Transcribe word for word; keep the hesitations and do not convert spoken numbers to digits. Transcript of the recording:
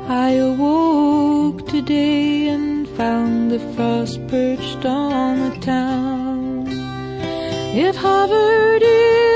I awoke today and found the frost perched on the town. It hovered in